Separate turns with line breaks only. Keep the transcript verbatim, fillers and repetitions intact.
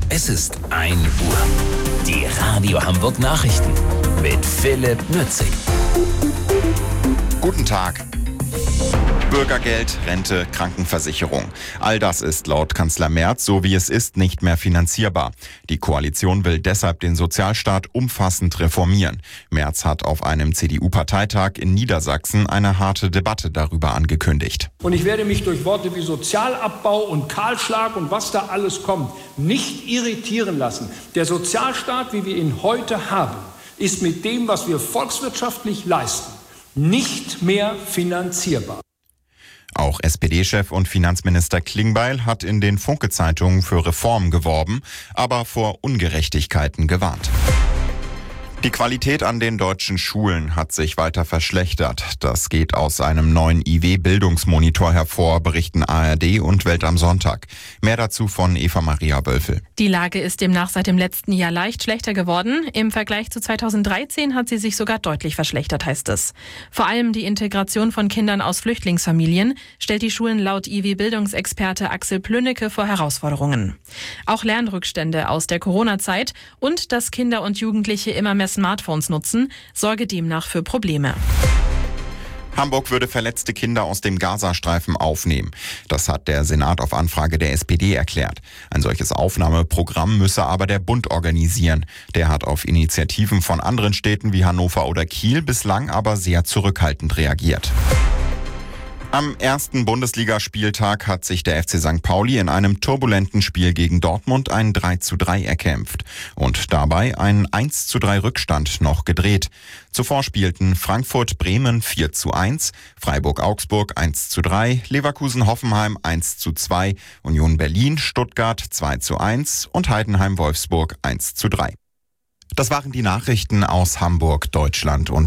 Es ist ein Uhr. Die Radio Hamburg Nachrichten mit Philipp Nützig.
Guten Tag. Bürgergeld, Rente, Krankenversicherung. All das ist laut Kanzler Merz, so wie es ist, nicht mehr finanzierbar. Die Koalition will deshalb den Sozialstaat umfassend reformieren. Merz hat auf einem C D U-Parteitag in Niedersachsen eine harte Debatte darüber angekündigt.
Und ich werde mich durch Worte wie Sozialabbau und Kahlschlag und was da alles kommt, nicht irritieren lassen. Der Sozialstaat, wie wir ihn heute haben, ist mit dem, was wir volkswirtschaftlich leisten, nicht mehr finanzierbar.
Auch S P D-Chef und Finanzminister Klingbeil hat in den Funke-Zeitungen für Reformen geworben, aber vor Ungerechtigkeiten gewarnt. Die Qualität an den deutschen Schulen hat sich weiter verschlechtert. Das geht aus einem neuen I W-Bildungsmonitor hervor, berichten A R D und Welt am Sonntag. Mehr dazu von Eva-Maria Wölfel.
Die Lage ist demnach seit dem letzten Jahr leicht schlechter geworden. Im Vergleich zu zweitausenddreizehn hat sie sich sogar deutlich verschlechtert, heißt es. Vor allem die Integration von Kindern aus Flüchtlingsfamilien stellt die Schulen laut I W-Bildungsexperte Axel Plünnecke vor Herausforderungen. Auch Lernrückstände aus der Corona-Zeit und dass Kinder und Jugendliche immer mehr Smartphones nutzen, sorge demnach für Probleme.
Hamburg würde verletzte Kinder aus dem Gazastreifen aufnehmen. Das hat der Senat auf Anfrage der S P D erklärt. Ein solches Aufnahmeprogramm müsse aber der Bund organisieren. Der hat auf Initiativen von anderen Städten wie Hannover oder Kiel bislang aber sehr zurückhaltend reagiert. Am ersten Bundesligaspieltag hat sich der F C Sankt Pauli in einem turbulenten Spiel gegen Dortmund ein drei zu drei erkämpft und dabei einen eins zu drei Rückstand noch gedreht. Zuvor spielten Frankfurt-Bremen vier zu eins, Freiburg-Augsburg eins zu drei, Leverkusen-Hoffenheim eins zu zwei, Union Berlin-Stuttgart zwei zu eins und Heidenheim-Wolfsburg eins zu drei. Das waren die Nachrichten aus Hamburg, Deutschland und